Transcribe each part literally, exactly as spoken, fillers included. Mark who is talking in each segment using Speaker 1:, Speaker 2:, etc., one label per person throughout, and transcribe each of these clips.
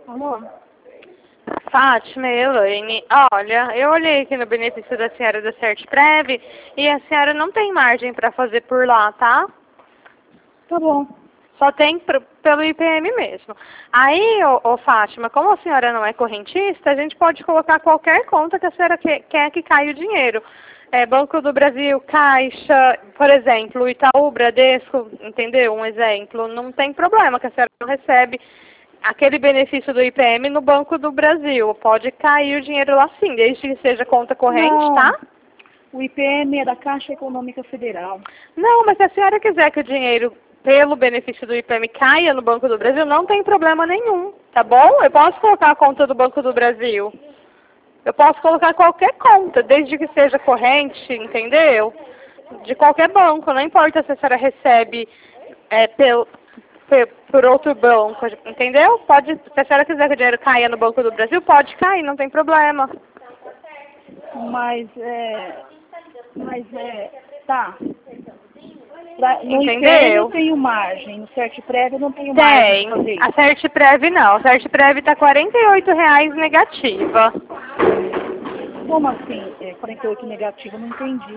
Speaker 1: Alô?
Speaker 2: Fátima, Elaine, olha, eu olhei aqui no benefício da senhora da Certprev e a senhora não tem margem para fazer por lá, tá?
Speaker 1: Tá bom.
Speaker 2: Só tem pro, pelo I P M mesmo. Aí, ô, ô Fátima, como a senhora não é correntista, a gente pode colocar qualquer conta que a senhora que, quer que caia o dinheiro. É, Banco do Brasil, Caixa, por exemplo, Itaú, Bradesco, entendeu? Um exemplo. Não tem problema que a senhora não recebe aquele benefício do I P M no Banco do Brasil. Pode cair o dinheiro lá sim, desde que seja conta corrente,
Speaker 1: Não.
Speaker 2: tá?
Speaker 1: O I P M é da Caixa Econômica Federal.
Speaker 2: Não, mas se a senhora quiser que o dinheiro, pelo benefício do I P M, caia no Banco do Brasil, não tem problema nenhum, tá bom? Eu posso colocar a conta do Banco do Brasil. Eu posso colocar qualquer conta, desde que seja corrente, entendeu? De qualquer banco, não importa se a senhora recebe é, pelo, por outro banco, entendeu? Pode, se a senhora quiser que o dinheiro caia no Banco do Brasil, pode cair, não tem problema.
Speaker 1: Mas é... Mas é... Tá. Pra, no
Speaker 2: Entendeu?
Speaker 1: I P M eu tenho margem, no Certprev eu não tenho margem
Speaker 2: Tem.
Speaker 1: de fazer
Speaker 2: A
Speaker 1: isso.
Speaker 2: Certprev não. A Certprev está quarenta e oito reais negativa.
Speaker 1: Como assim? É, quarenta e oito negativo, eu não entendi.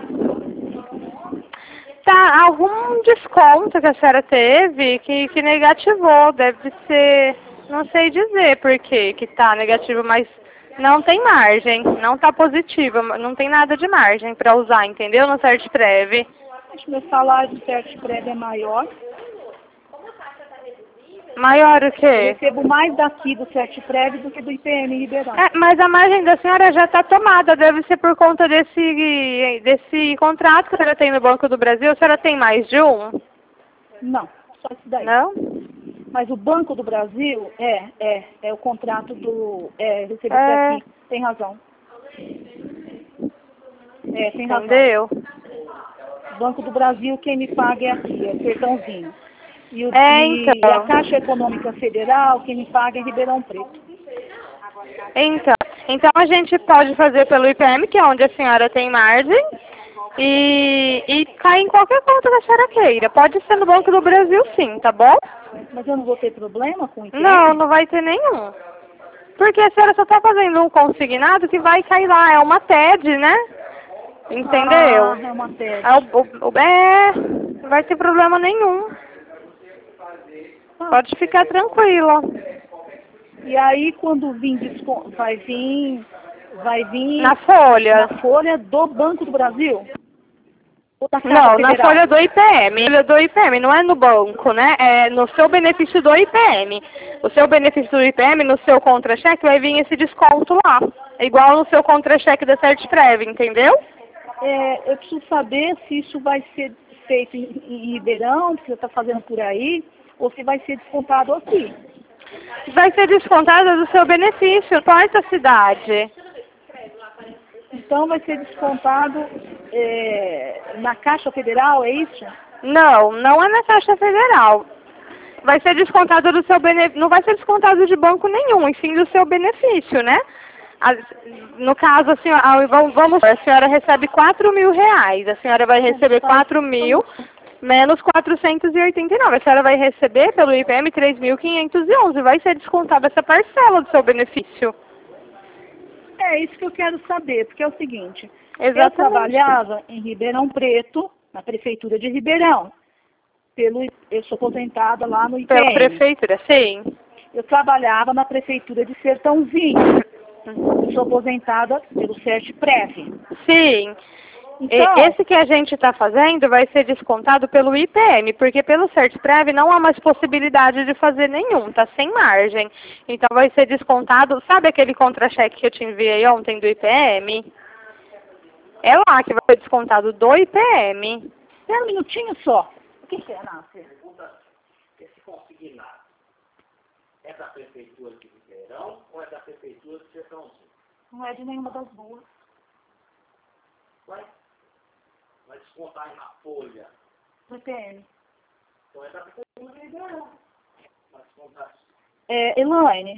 Speaker 2: Tá, algum desconto que a senhora teve que, que negativou. Deve ser, não sei dizer por que que tá negativo, mas não tem margem. Não tá positiva, não tem nada de margem para usar, entendeu? No Certprev.
Speaker 1: Acho que meu salário do Certprev é maior.
Speaker 2: Maior o
Speaker 1: Eu
Speaker 2: quê?
Speaker 1: recebo mais daqui do Certprev do que do I P M em Ribeirão.
Speaker 2: É, mas a margem da senhora já está tomada, deve ser por conta desse, desse contrato que a senhora tem no Banco do Brasil. A senhora tem mais de um?
Speaker 1: Não, só isso daí.
Speaker 2: Não?
Speaker 1: Mas o Banco do Brasil é, é, é o contrato do... É, recebi
Speaker 2: É.
Speaker 1: aqui, tem razão. É, tem razão.
Speaker 2: Entendeu?
Speaker 1: Banco do Brasil, quem me paga é aqui, é Sertãozinho. E, o,
Speaker 2: É,
Speaker 1: e
Speaker 2: então.
Speaker 1: a Caixa Econômica Federal, quem me paga é Ribeirão Preto.
Speaker 2: Então, então a gente pode fazer pelo I P M, que é onde a senhora tem margem, e, e cair em qualquer conta que a senhora queira. Pode ser no Banco do Brasil sim, tá bom?
Speaker 1: Mas eu não vou ter problema com o I P M?
Speaker 2: Não, não vai ter nenhum. Porque a senhora só está fazendo um consignado que vai cair lá, é uma T E D, né? Entendeu?
Speaker 1: Ah, é uma tese.
Speaker 2: É, o, o, o- é, não vai ter problema nenhum.
Speaker 1: Ah,
Speaker 2: Pode ficar tranquila.
Speaker 1: e aí, quando vir desconto, vai vir, vai vir
Speaker 2: Na folha.
Speaker 1: na folha do Banco do Brasil? Ou da Caixa
Speaker 2: Não, na
Speaker 1: Federal?
Speaker 2: folha do I P M. Folha do I P M, não é no banco, né? É no seu benefício do I P M. O seu benefício do I P M, no seu contra-cheque, vai vir esse desconto lá. É igual no seu contra-cheque da Certprev, entendeu?
Speaker 1: É, eu preciso saber se isso vai ser feito em, em Ribeirão, que você está fazendo por aí, ou se vai ser descontado aqui.
Speaker 2: Vai ser descontado do seu benefício, não importa a cidade.
Speaker 1: Então vai ser descontado é, na Caixa Federal, é isso?
Speaker 2: Não, não é na Caixa Federal. Vai ser descontado do seu benefício, não vai ser descontado de banco nenhum, enfim, do seu benefício, né? A- no caso, a senhora, vamos, vamos, a senhora recebe quatro mil reais, a senhora vai receber quatro mil menos quatrocentos e oitenta e nove. A senhora vai receber pelo I P M três mil quinhentos e onze, vai ser descontada essa parcela do seu benefício.
Speaker 1: É isso que eu quero saber, porque é o seguinte,
Speaker 2: Exatamente.
Speaker 1: eu trabalhava em Ribeirão Preto, na Prefeitura de Ribeirão. Pelo, eu sou aposentada lá no I P M.
Speaker 2: Pela prefeitura, sim.
Speaker 1: Eu trabalhava na Prefeitura de Sertãozinho. Eu sou aposentada pelo Certprev.
Speaker 2: Sim.
Speaker 1: Então,
Speaker 2: E- Esse que a gente está fazendo vai ser descontado pelo I P M, porque pelo Certprev não há mais possibilidade de fazer nenhum, tá sem margem. Então vai ser descontado, sabe aquele contra-cheque que eu te enviei ontem do I P M? É lá que vai ser descontado do I P M.
Speaker 1: espera um minutinho só. O que, que é, Nácia?
Speaker 3: Esse consignado é da Prefeitura de Ribeirão ou é da Prefeitura de Sertãozinho?
Speaker 1: Não é de nenhuma das duas.
Speaker 3: Vai, vai descontar aí na folha.
Speaker 1: Do I P M.
Speaker 3: Então é da Prefeitura de Ribeirão. Vai descontar.
Speaker 1: É, Elaine,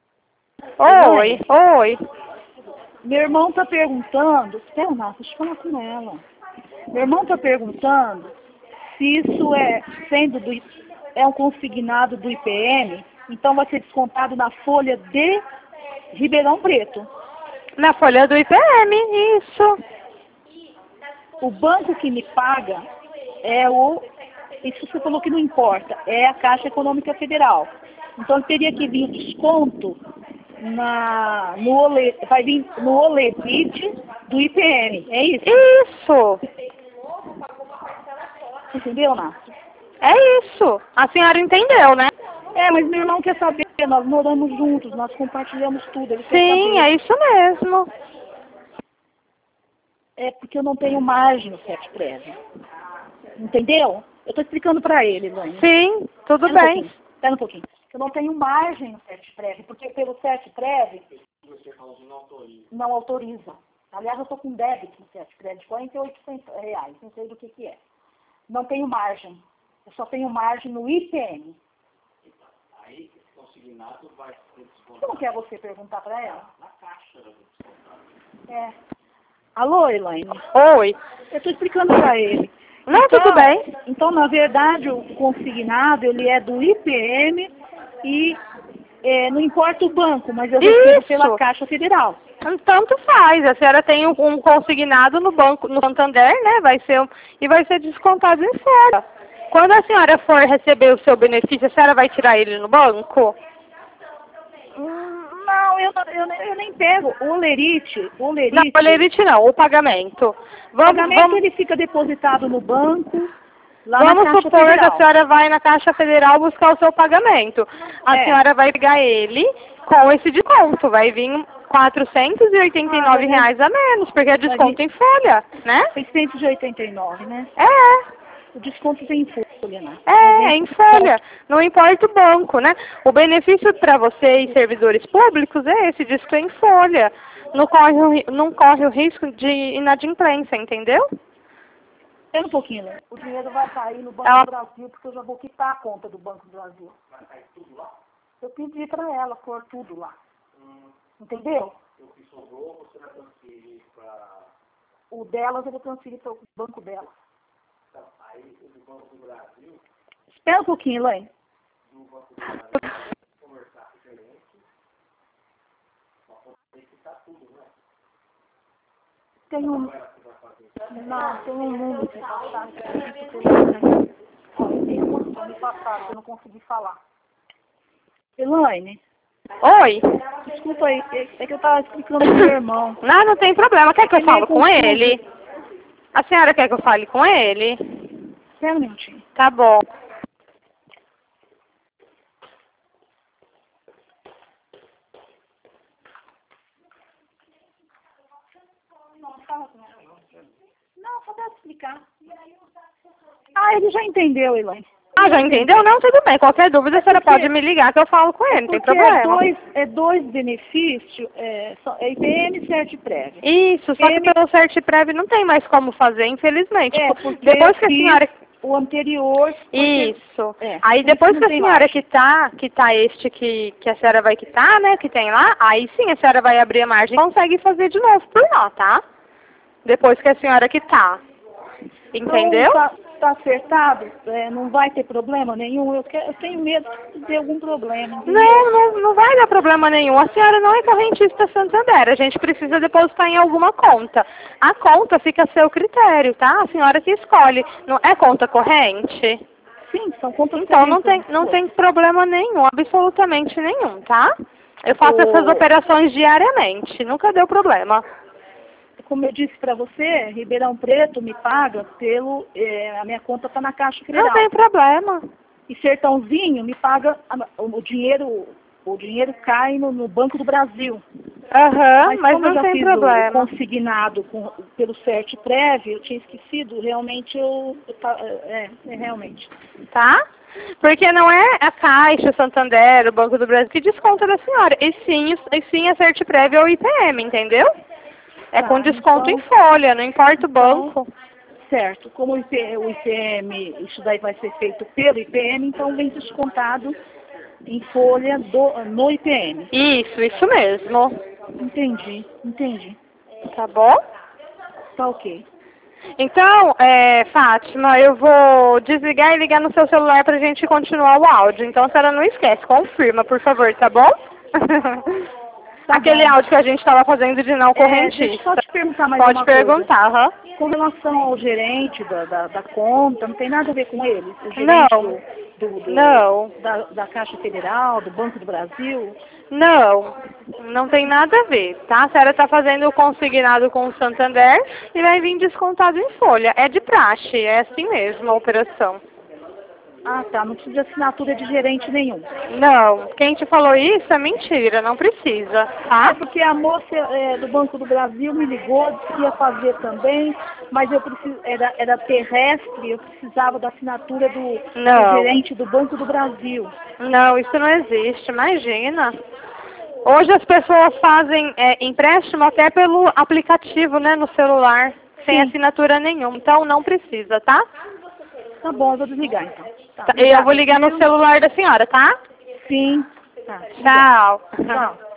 Speaker 2: Oi, oi.
Speaker 1: meu irmão está perguntando... Espera, Nácia, deixa eu falar com ela. Meu irmão está perguntando se isso é, sendo do, é um consignado do I P M, Então vai ser descontado na folha de Ribeirão Preto.
Speaker 2: Na folha do I P M, isso.
Speaker 1: O banco que me paga é o... Isso você falou que não importa. É a Caixa Econômica Federal. Então teria que vir o desconto na, no ole, vai vir no Olerite do I P M. É isso?
Speaker 2: Isso.
Speaker 1: Entendeu, Nácio?
Speaker 2: É isso. A senhora entendeu, né?
Speaker 1: É, mas meu irmão quer saber. Nós moramos juntos, nós compartilhamos tudo. Ele quer
Speaker 2: Sim,
Speaker 1: saber.
Speaker 2: é isso mesmo.
Speaker 1: É porque eu não tenho margem no CETPREV. Entendeu? Eu estou explicando para ele, Lani.
Speaker 2: Sim, tudo
Speaker 1: Espera um
Speaker 2: bem.
Speaker 1: pouquinho, Espera um pouquinho. Eu não tenho margem no CETPREV, porque pelo CETPREV não autoriza. Aliás, eu estou com débito no CETPREV de quarenta e oito reais, não sei do que que é. Não tenho margem. Eu só tenho margem no I P M.
Speaker 3: Aí, esse consignado vai ser descontado.
Speaker 1: Como que é você perguntar para ela?
Speaker 3: Na caixa do descontado.
Speaker 1: É. Alô, Elaine?
Speaker 2: Oi.
Speaker 1: Eu estou explicando para ele.
Speaker 2: Não,
Speaker 1: Então,
Speaker 2: tudo bem.
Speaker 1: Então, na verdade, o consignado, ele é do I P M e é, não importa o banco, mas eu recebo
Speaker 2: Isso.
Speaker 1: pela Caixa Federal.
Speaker 2: Tanto faz. A senhora tem um, um consignado no banco, no Santander, né? Vai ser um, e vai ser descontado em folha. Quando a senhora for receber o seu benefício, a senhora vai tirar ele no banco?
Speaker 1: Hum, Não, eu, eu, nem- eu nem pego. O Olerite, o
Speaker 2: Não,
Speaker 1: Olerite,
Speaker 2: o lerite não, o pagamento.
Speaker 1: o
Speaker 2: Vamos,
Speaker 1: pagamento
Speaker 2: vamos,
Speaker 1: ele fica depositado no banco, lá na
Speaker 2: vamos
Speaker 1: Caixa
Speaker 2: supor que a
Speaker 1: Federal.
Speaker 2: senhora vai na Caixa Federal buscar o seu pagamento. A
Speaker 1: É.
Speaker 2: senhora vai pegar ele com esse desconto. Vai vir quatrocentos e oitenta e nove reais a menos, porque é desconto em folha, né?
Speaker 1: seiscentos e oitenta e nove, né?
Speaker 2: É.
Speaker 1: O desconto vem em folha, né?
Speaker 2: É, é em folha. Não importa o banco, né? O benefício para você e servidores públicos é esse, diz que é em folha. Não corre, o ri- não corre o risco de inadimplência, entendeu?
Speaker 1: Espera um pouquinho, né? O dinheiro vai cair no Banco
Speaker 2: Ela-
Speaker 1: do Brasil, porque eu já vou quitar a conta do Banco do Brasil.
Speaker 3: Vai cair tudo lá?
Speaker 1: Eu pedi para ela pôr tudo lá. Entendeu?
Speaker 3: O que sobrou, você vai transferir para...
Speaker 1: O delas eu vou transferir para o banco dela.
Speaker 3: Então, aí, o do Banco do Brasil,
Speaker 1: Espera um pouquinho, Elaine.
Speaker 3: do Banco do Brasil, conversar com o gerente, para poder quitar tudo, né?
Speaker 1: Tem um...
Speaker 3: Ela que vai fazer.
Speaker 1: Não, tem um número que passar aqui. Tem um número que me passaram, que eu não consegui falar. Elaine,
Speaker 2: Oi.
Speaker 1: desculpa aí, é é que eu estava explicando pro meu irmão.
Speaker 2: Não, não tem problema. Quer que eu
Speaker 1: Ele é
Speaker 2: fale com
Speaker 1: confuso.
Speaker 2: ele? A senhora quer que eu fale com ele?
Speaker 1: Espera um minutinho.
Speaker 2: Tá bom.
Speaker 1: Não, só deve explicar. Ah, ele já entendeu, Elaine.
Speaker 2: Ah, já entendeu? Não, tudo bem. Qualquer dúvida, a senhora
Speaker 1: porque-
Speaker 2: pode me ligar que eu falo com ele, não tem
Speaker 1: Porque
Speaker 2: problema.
Speaker 1: é dois, é dois benefícios, é, só- é I P M e CERT-PREV.
Speaker 2: Isso, só que
Speaker 1: Ele-
Speaker 2: pelo CERT-PREV não tem mais como fazer, infelizmente.
Speaker 1: É,
Speaker 2: Tipo,
Speaker 1: porque
Speaker 2: depois que a
Speaker 1: fiz
Speaker 2: senhora...
Speaker 1: o anterior... porque-
Speaker 2: Isso.
Speaker 1: É,
Speaker 2: Aí
Speaker 1: por
Speaker 2: depois
Speaker 1: isso
Speaker 2: que a
Speaker 1: não tem
Speaker 2: senhora
Speaker 1: margem.
Speaker 2: quitar, quitar este que, que a senhora vai quitar, né, que tem lá, aí sim a senhora vai abrir a margem e consegue fazer de novo por lá, tá? Depois que a senhora quitar. Entendeu?
Speaker 1: Então, tá, tá acertado, é, não vai ter problema nenhum. Eu, quero, eu tenho medo de ter algum problema. Entendeu?
Speaker 2: Não, não, não vai dar problema nenhum. A senhora não é correntista Santander. A gente precisa depositar em alguma conta. A conta fica a seu critério, tá? A senhora que escolhe. Não é conta corrente?
Speaker 1: Sim, são contas
Speaker 2: Então não tem,
Speaker 1: correntes,
Speaker 2: não
Speaker 1: pô.
Speaker 2: tem problema nenhum, absolutamente nenhum, tá? Eu faço
Speaker 1: O-
Speaker 2: essas operações diariamente. Nunca deu problema.
Speaker 1: Como eu disse para você, Ribeirão Preto me paga pelo... é, a minha conta está na Caixa
Speaker 2: Não
Speaker 1: Federal.
Speaker 2: tem problema.
Speaker 1: E Sertãozinho me paga... a- o dinheiro o dinheiro cai no, no Banco do Brasil.
Speaker 2: Aham, mas,
Speaker 1: como eu
Speaker 2: não
Speaker 1: já
Speaker 2: tem
Speaker 1: fiz
Speaker 2: problema.
Speaker 1: o consignado com, pelo CERT-PREV, eu tinha esquecido, realmente eu... eu ta- é, é, realmente.
Speaker 2: Tá? Porque não é a Caixa, o Santander, o Banco do Brasil que desconta da senhora. E sim, e sim a CERT-PREV ou o I P M, entendeu? É
Speaker 1: Tá,
Speaker 2: com desconto
Speaker 1: então-
Speaker 2: em folha, não importa o
Speaker 1: então-
Speaker 2: banco.
Speaker 1: Certo. Como o I P, o I P M, isso daí vai ser feito pelo I P M, então vem descontado em folha do, no I P M.
Speaker 2: Isso, isso mesmo.
Speaker 1: Entendi, entendi.
Speaker 2: Tá bom?
Speaker 1: Tá ok.
Speaker 2: Então, é, Fátima, eu vou desligar e ligar no seu celular pra gente continuar o áudio. Então, a senhora não esquece, confirma, por favor, tá bom? Tá Aquele bom. áudio que a gente estava fazendo de não correntista.
Speaker 1: É, deixa eu só te perguntar mais
Speaker 2: Pode
Speaker 1: uma
Speaker 2: perguntar,
Speaker 1: coisa.
Speaker 2: Uhum.
Speaker 1: Com relação ao gerente da, da, da conta, não tem nada a ver com ele? O gerente
Speaker 2: Não.
Speaker 1: Do, do, do,
Speaker 2: não.
Speaker 1: Da, da Caixa Federal, do Banco do Brasil?
Speaker 2: Não, não tem nada a ver, tá? A senhora está fazendo o consignado com o Santander e vai vir descontado em folha. É de praxe, é assim mesmo a operação.
Speaker 1: Ah, tá. Não precisa de assinatura de gerente nenhum.
Speaker 2: Não. Quem te falou isso é mentira, não precisa, tá?
Speaker 1: É porque a moça é, do Banco do Brasil me ligou, disse que ia fazer também, mas eu preciso, era, era terrestre, eu precisava da assinatura do, do gerente do Banco do Brasil.
Speaker 2: Não, isso não existe, imagina. Hoje as pessoas fazem é, empréstimo até pelo aplicativo, né, no celular, sem Sim. assinatura nenhuma, então não precisa, tá?
Speaker 1: Tá bom, eu vou desligar então.
Speaker 2: Tá, eu vou ligar no celular da senhora, tá?
Speaker 1: Sim. Tá,
Speaker 2: Tchau.
Speaker 1: Tchau.